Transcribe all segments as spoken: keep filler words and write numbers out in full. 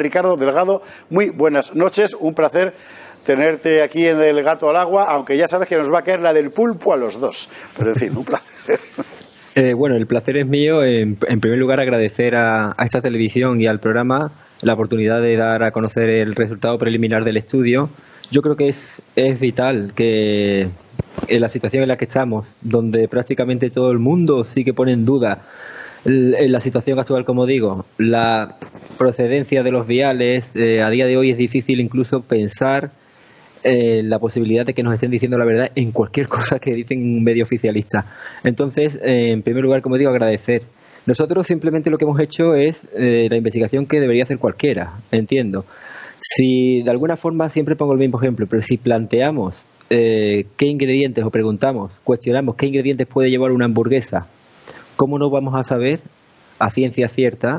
Ricardo Delgado, muy buenas noches, un placer tenerte aquí en El Gato al Agua, aunque ya sabes que nos va a caer la del pulpo a los dos, pero en fin, un placer. Eh, bueno, el placer es mío. En, en primer lugar, agradecer a, a esta televisión y al programa la oportunidad de dar a conocer el resultado preliminar del estudio. Yo creo que es, es vital que en la situación en la que estamos, donde prácticamente todo el mundo sí que pone en duda en la situación actual, como digo, la procedencia de los viales, eh, a día de hoy es difícil incluso pensar eh, la posibilidad de que nos estén diciendo la verdad en cualquier cosa que dicen un medio oficialista. Entonces, eh, en primer lugar, como digo, agradecer. Nosotros simplemente lo que hemos hecho es eh, la investigación que debería hacer cualquiera, entiendo. Si de alguna forma, siempre pongo el mismo ejemplo, pero si planteamos eh, qué ingredientes, o preguntamos, cuestionamos qué ingredientes puede llevar una hamburguesa, ¿cómo no vamos a saber a ciencia cierta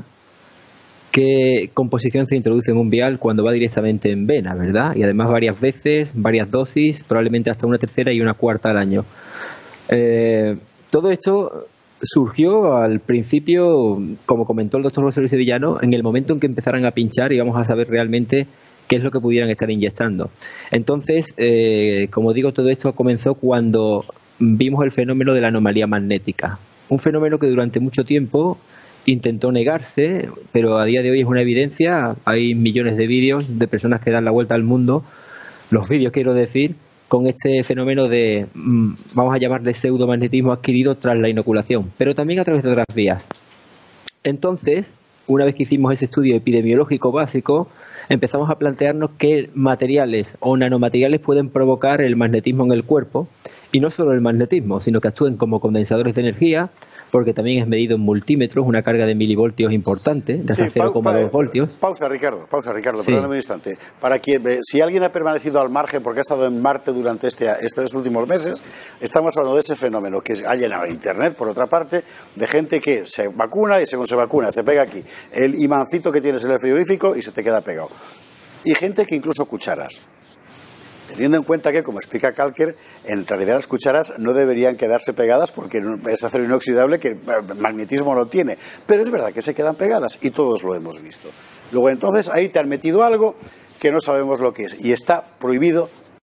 qué composición se introduce en un vial cuando va directamente en vena, verdad? Y además varias veces, varias dosis, probablemente hasta una tercera y una cuarta al año. Eh, todo esto surgió al principio, como comentó el doctor Rosario Sevillano, en el momento en que empezaran a pinchar y vamos a saber realmente qué es lo que pudieran estar inyectando. Entonces, eh, como digo, todo esto comenzó cuando vimos el fenómeno de la anomalía magnética. Un fenómeno que durante mucho tiempo intentó negarse, pero a día de hoy es una evidencia. Hay millones de vídeos de personas que dan la vuelta al mundo, los vídeos quiero decir, con este fenómeno de, vamos a llamarle pseudomagnetismo adquirido tras la inoculación, pero también a través de otras vías. Entonces, una vez que hicimos ese estudio epidemiológico básico, empezamos a plantearnos qué materiales o nanomateriales pueden provocar el magnetismo en el cuerpo, y no solo el magnetismo, sino que actúen como condensadores de energía, porque también es medido en multímetros, una carga de milivoltios importante, de hasta sí, cero coma dos voltios. Pausa, Ricardo, pausa, Ricardo, sí. Perdóname un instante. Para quien, eh, si alguien ha permanecido al margen porque ha estado en Marte durante este, estos últimos meses, estamos hablando de ese fenómeno que ha llenado Internet, por otra parte, de gente que se vacuna y según se vacuna, se pega aquí el imancito que tienes en el frigorífico y se te queda pegado. Y gente que incluso cucharas. Teniendo en cuenta que, como explica Kalker, en realidad las cucharas no deberían quedarse pegadas porque es acero inoxidable que magnetismo no tiene. Pero es verdad que se quedan pegadas y todos lo hemos visto. Luego entonces ahí te han metido algo que no sabemos lo que es y está prohibido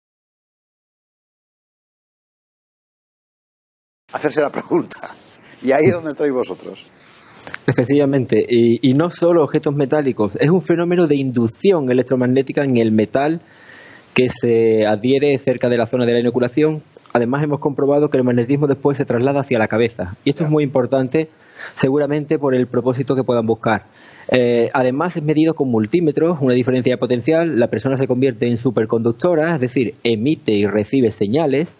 hacerse la pregunta. Y ahí es donde estáis vosotros. Efectivamente, y, y no solo objetos metálicos, es un fenómeno de inducción electromagnética en el metal que se adhiere cerca de la zona de la inoculación. Además, hemos comprobado que el magnetismo después se traslada hacia la cabeza. Y esto es muy importante, seguramente por el propósito que puedan buscar. Eh, además, es medido con multímetros, una diferencia de potencial. La persona se convierte en superconductora, es decir, emite y recibe señales.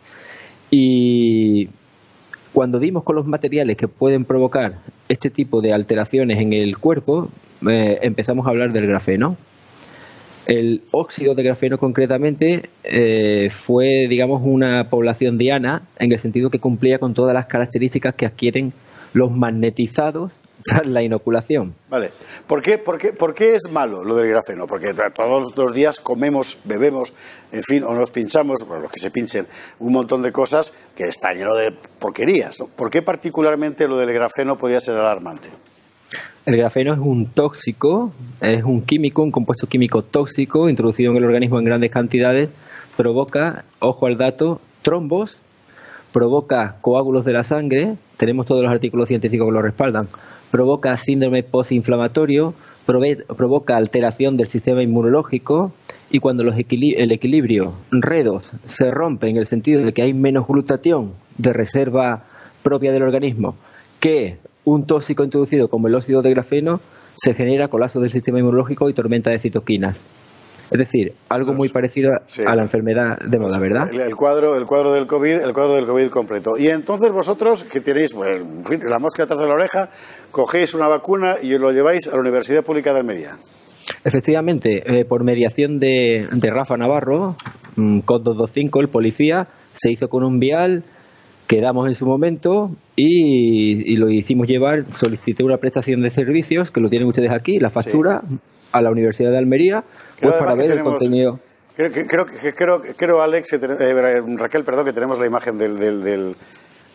Y cuando dimos con los materiales que pueden provocar este tipo de alteraciones en el cuerpo, eh, empezamos a hablar del grafeno. El óxido de grafeno concretamente eh, fue, digamos, una población diana en el sentido que cumplía con todas las características que adquieren los magnetizados tras la inoculación. Vale. ¿Por qué, por qué, por qué es malo lo del grafeno? Porque todos los días comemos, bebemos, en fin, o nos pinchamos, bueno, los que se pinchen, un montón de cosas que está lleno de porquerías, ¿no? ¿Por qué particularmente lo del grafeno podía ser alarmante? El grafeno es un tóxico, es un químico, un compuesto químico tóxico introducido en el organismo en grandes cantidades, provoca, ojo al dato, trombos, provoca coágulos de la sangre, tenemos todos los artículos científicos que lo respaldan, provoca síndrome postinflamatorio, provoca alteración del sistema inmunológico y cuando los equili- el equilibrio redos se rompe en el sentido de que hay menos glutatión de reserva propia del organismo que un tóxico introducido como el óxido de grafeno, se genera colapso del sistema inmunológico y tormenta de citoquinas. Es decir, algo muy parecido a, sí. a la enfermedad de moda, ¿verdad? El, el cuadro, el cuadro del COVID, el cuadro del COVID completo. Y entonces vosotros, que tenéis pues, la mosca detrás de la oreja, cogéis una vacuna y os lo lleváis a la Universidad Pública de Almería. Efectivamente, eh, por mediación de, de Rafa Navarro, C O D doscientos veinticinco, el policía, se hizo con un vial, quedamos en su momento y, y lo hicimos llevar, solicité una prestación de servicios, que lo tienen ustedes aquí, la factura, sí. a la Universidad de Almería, pues para ver tenemos, el contenido. Creo, creo, creo, creo Alex, que ten, eh, Raquel, perdón, que tenemos la imagen del, del, del,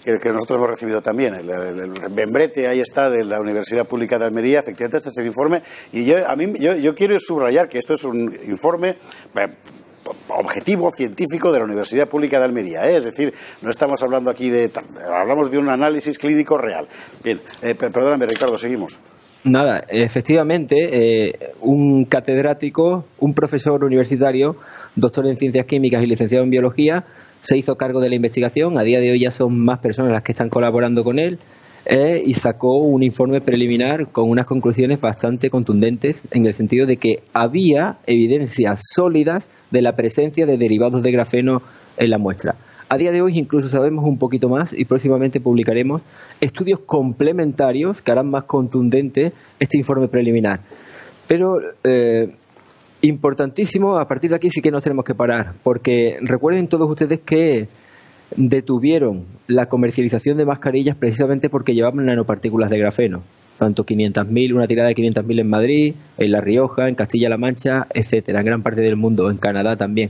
que, que nosotros hemos recibido también, el, el, el membrete, ahí está, de la Universidad Pública de Almería. Efectivamente, este es el informe, y yo, a mí, yo, yo quiero subrayar que esto es un informe eh, objetivo científico de la Universidad Pública de Almería, ¿eh? Es decir, no estamos hablando aquí de... hablamos de un análisis clínico real. Bien, eh, perdóname, Ricardo, seguimos. Nada, efectivamente, eh, un catedrático, un profesor universitario, doctor en ciencias químicas y licenciado en biología, se hizo cargo de la investigación. A día de hoy ya son más personas las que están colaborando con él, eh, y sacó un informe preliminar con unas conclusiones bastante contundentes, en el sentido de que había evidencias sólidas de la presencia de derivados de grafeno en la muestra. A día de hoy incluso sabemos un poquito más, y próximamente publicaremos estudios complementarios que harán más contundente este informe preliminar. Pero eh, importantísimo, a partir de aquí sí que nos tenemos que parar, porque recuerden todos ustedes que detuvieron la comercialización de mascarillas precisamente porque llevaban nanopartículas de grafeno, tanto quinientas mil, una tirada de quinientas mil en Madrid, en La Rioja, en Castilla-La Mancha, etcétera, en gran parte del mundo, en Canadá también.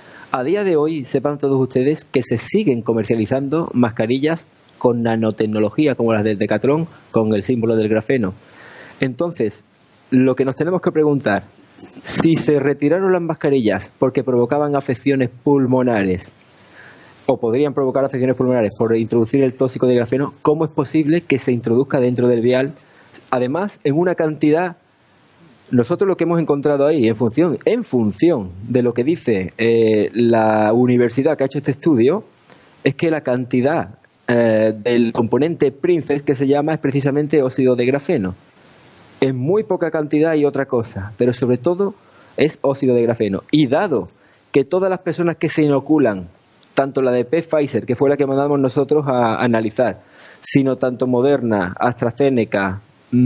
A día de hoy, sepan todos ustedes que se siguen comercializando mascarillas con nanotecnología, como las del Decathlon, con el símbolo del grafeno. Entonces, lo que nos tenemos que preguntar, si se retiraron las mascarillas porque provocaban afecciones pulmonares, o podrían provocar afecciones pulmonares por introducir el tóxico de grafeno, ¿cómo es posible que se introduzca dentro del vial? Además, en una cantidad... Nosotros lo que hemos encontrado ahí, en función, en función de lo que dice eh, la universidad que ha hecho este estudio, es que la cantidad eh, del componente Princess, que se llama, es precisamente óxido de grafeno. En muy poca cantidad y otra cosa, pero sobre todo es óxido de grafeno. Y dado que todas las personas que se inoculan, tanto la de Pfizer, que fue la que mandamos nosotros a, a analizar, sino tanto Moderna, AstraZeneca,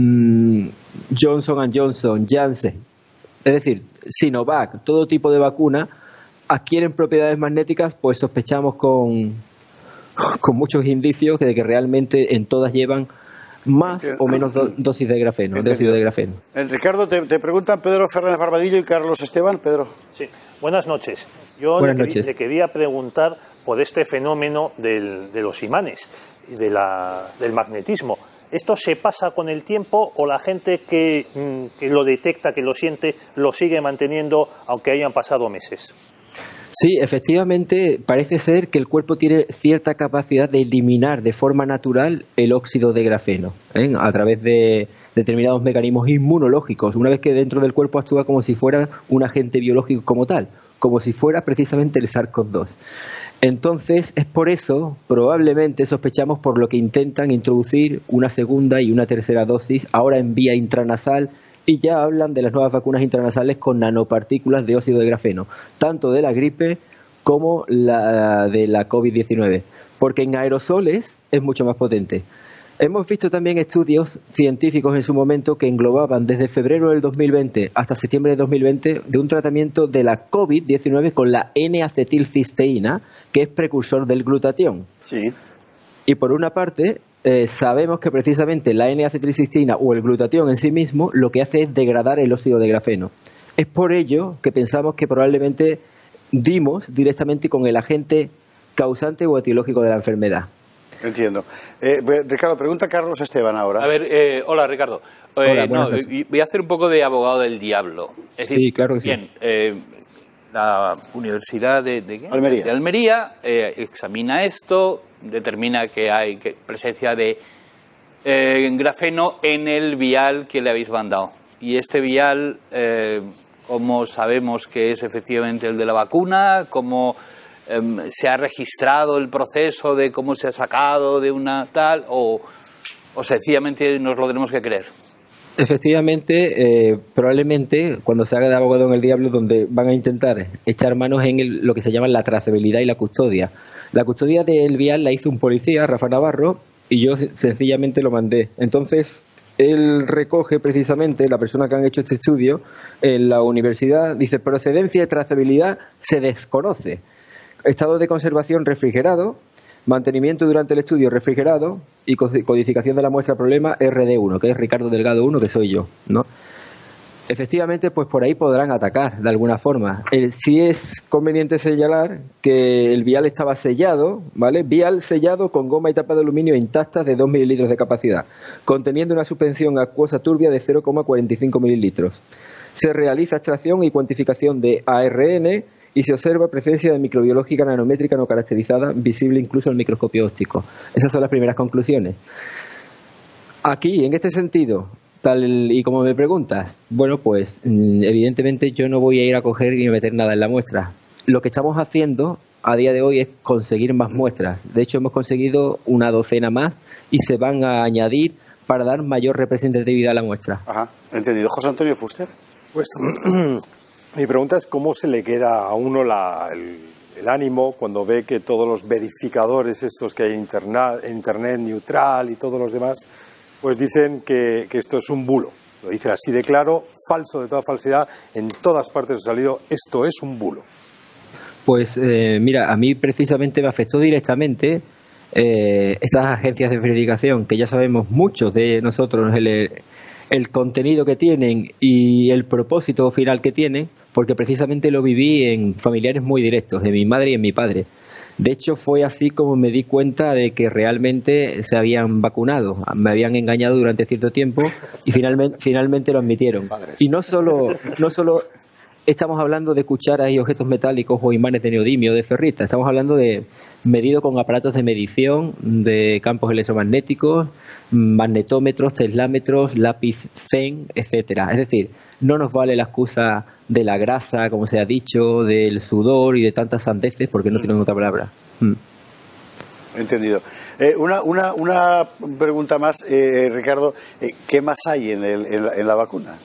Johnson and Johnson, Janssen, es decir, Sinovac, todo tipo de vacuna, adquieren propiedades magnéticas, pues sospechamos con, con muchos indicios de que realmente en todas llevan más o menos do, dosis de grafeno, de óxido de grafeno. Eh, Ricardo, te, te preguntan Pedro Fernández Barbadillo y Carlos Esteban. Pedro. Sí, buenas noches. Yo buenas le, noches. le quería preguntar por este fenómeno del, de los imanes, de la, del magnetismo. ¿Esto se pasa con el tiempo o la gente que, que lo detecta, que lo siente, lo sigue manteniendo aunque hayan pasado meses? Sí, efectivamente, parece ser que el cuerpo tiene cierta capacidad de eliminar de forma natural el óxido de grafeno, ¿eh? a través de determinados mecanismos inmunológicos, una vez que dentro del cuerpo actúa como si fuera un agente biológico como tal, como si fuera precisamente el SARS-CoV dos. Entonces, es por eso, probablemente sospechamos por lo que intentan introducir una segunda y una tercera dosis, ahora en vía intranasal, y ya hablan de las nuevas vacunas intranasales con nanopartículas de óxido de grafeno, tanto de la gripe como la de la COVID diecinueve, porque en aerosoles es mucho más potente. Hemos visto también estudios científicos en su momento que englobaban desde febrero del dos mil veinte hasta septiembre de dos mil veinte de un tratamiento de la COVID diecinueve con la N acetilcisteína, que es precursor del glutatión. Sí. Y por una parte, eh, sabemos que precisamente la N acetilcisteína o el glutatión en sí mismo lo que hace es degradar el óxido de grafeno. Es por ello que pensamos que probablemente dimos directamente con el agente causante o etiológico de la enfermedad. Entiendo. Eh, Ricardo, pregunta a Carlos Esteban ahora. A ver, eh, hola Ricardo. Eh, hola, no, voy a hacer un poco de abogado del diablo. Es decir, sí, claro que sí. Bien, eh, la Universidad de, de, ¿qué? Almería, de Almería eh, examina esto, determina que hay que, presencia de eh, grafeno en el vial que le habéis mandado. Y este vial, eh, ¿cómo sabemos que es efectivamente el de la vacuna? ¿Cómo eh, se ha registrado el proceso de cómo se ha sacado de una tal? ¿O, o sencillamente nos lo tenemos que creer? Efectivamente, eh, probablemente cuando se haga de abogado en el diablo, donde van a intentar echar manos en el, lo que se llama la trazabilidad y la custodia. La custodia del vial la hizo un policía, Rafa Navarro, y yo sencillamente lo mandé. Entonces, él recoge precisamente, la persona que han hecho este estudio, en la universidad, dice, procedencia y trazabilidad se desconoce. Estado de conservación refrigerado, mantenimiento durante el estudio refrigerado y codificación de la muestra problema R D uno, que es Ricardo Delgado uno, que soy yo, ¿no? Efectivamente, pues por ahí podrán atacar de alguna forma. Eh, sí es conveniente señalar que el vial estaba sellado, ¿vale? Vial sellado con goma y tapa de aluminio intactas de dos mililitros de capacidad, conteniendo una suspensión acuosa turbia de cero coma cuarenta y cinco mililitros. Se realiza extracción y cuantificación de A R N y se observa presencia de microbiológica nanométrica no caracterizada, visible incluso al microscopio óptico. Esas son las primeras conclusiones. Aquí, en este sentido, tal y como me preguntas, bueno, pues evidentemente yo no voy a ir a coger y meter nada en la muestra. Lo que estamos haciendo a día de hoy es conseguir más muestras. De hecho, hemos conseguido una docena más y se van a añadir para dar mayor representatividad a la muestra. Ajá, entendido. José Antonio Fuster. Pues mi pregunta es cómo se le queda a uno la, el, el ánimo cuando ve que todos los verificadores estos que hay en internet, en internet neutral y todos los demás, pues dicen que, que esto es un bulo. Lo dicen así de claro, falso de toda falsedad, en todas partes ha salido, esto es un bulo. Pues eh, mira, a mí precisamente me afectó directamente eh, estas agencias de verificación, que ya sabemos muchos de nosotros el, el contenido que tienen y el propósito final que tienen, porque precisamente lo viví en familiares muy directos, de mi madre y en mi padre. De hecho, fue así como me di cuenta de que realmente se habían vacunado, me habían engañado durante cierto tiempo y finalmente, finalmente lo admitieron. Y no solo, no solo estamos hablando de cucharas y objetos metálicos o imanes de neodimio o de ferrita, estamos hablando de medido con aparatos de medición de campos electromagnéticos, magnetómetros, teslámetros, lápiz Zen, etcétera. Es decir, no nos vale la excusa de la grasa, como se ha dicho, del sudor y de tantas sandeces, porque no tienen otra palabra. Mm. Entendido. Eh, una, una, una pregunta más, eh, Ricardo. Eh, ¿Qué más hay en, el, en, la, en la vacuna?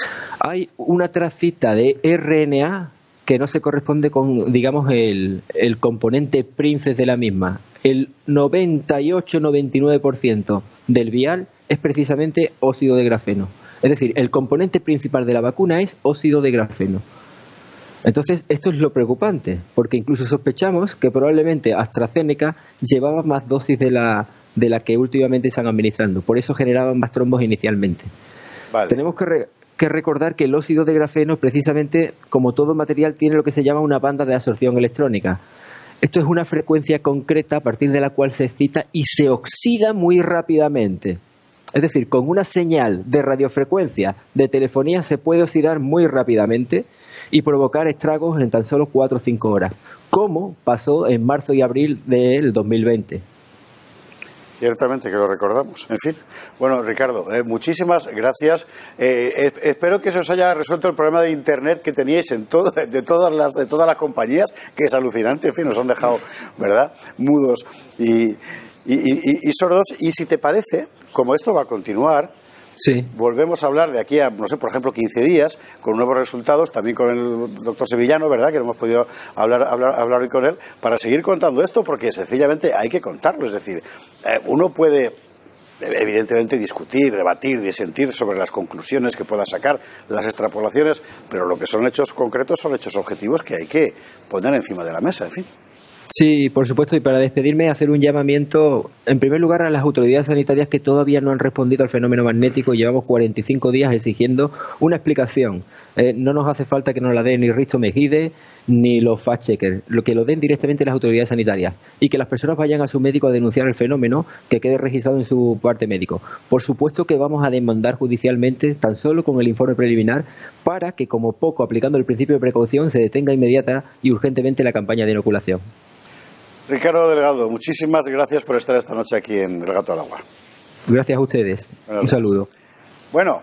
Hay una tracita de R N A que no se corresponde con, digamos, el, el componente princes de la misma. El noventa y ocho noventa y nueve por ciento del vial es precisamente óxido de grafeno. Es decir, el componente principal de la vacuna es óxido de grafeno. Entonces, esto es lo preocupante, porque incluso sospechamos que probablemente AstraZeneca llevaba más dosis de la, de la que últimamente están administrando. Por eso generaban más trombos inicialmente. Vale. Tenemos que, re, que recordar que el óxido de grafeno, precisamente, como todo material, tiene lo que se llama una banda de absorción electrónica. Esto es una frecuencia concreta a partir de la cual se excita y se oxida muy rápidamente. Es decir, con una señal de radiofrecuencia de telefonía se puede oxidar muy rápidamente y provocar estragos en tan solo cuatro o cinco horas, como pasó en marzo y abril del dos mil veinte. Ciertamente que lo recordamos. En fin. Bueno, Ricardo, eh, muchísimas gracias. Eh, eh, espero que se os haya resuelto el problema de Internet que teníais en todo, de, todas las, de todas las compañías, que es alucinante. En fin, nos han dejado, ¿verdad?, mudos y... Y, y, y sordos. Y si te parece, como esto va a continuar, sí, volvemos a hablar de aquí a, no sé, por ejemplo, quince días, con nuevos resultados, también con el doctor Sevillano, ¿verdad?, que no hemos podido hablar, hablar, hablar hoy con él, para seguir contando esto, porque sencillamente hay que contarlo. Es decir, eh, uno puede, evidentemente, discutir, debatir, disentir sobre las conclusiones que pueda sacar, las extrapolaciones, pero lo que son hechos concretos son hechos objetivos que hay que poner encima de la mesa, en fin. Sí, por supuesto, y para despedirme, hacer un llamamiento, en primer lugar, a las autoridades sanitarias que todavía no han respondido al fenómeno magnético. Llevamos cuarenta y cinco días exigiendo una explicación. Eh, no nos hace falta que nos la den ni Risto Mejide ni los fact-checkers, lo que lo den directamente las autoridades sanitarias, y que las personas vayan a su médico a denunciar el fenómeno, que quede registrado en su parte médico. Por supuesto que vamos a demandar judicialmente, tan solo con el informe preliminar, para que, como poco, aplicando el principio de precaución, se detenga inmediata y urgentemente la campaña de inoculación. Ricardo Delgado, muchísimas gracias por estar esta noche aquí en El Gato al Agua. Gracias a ustedes. Un saludo. Bueno.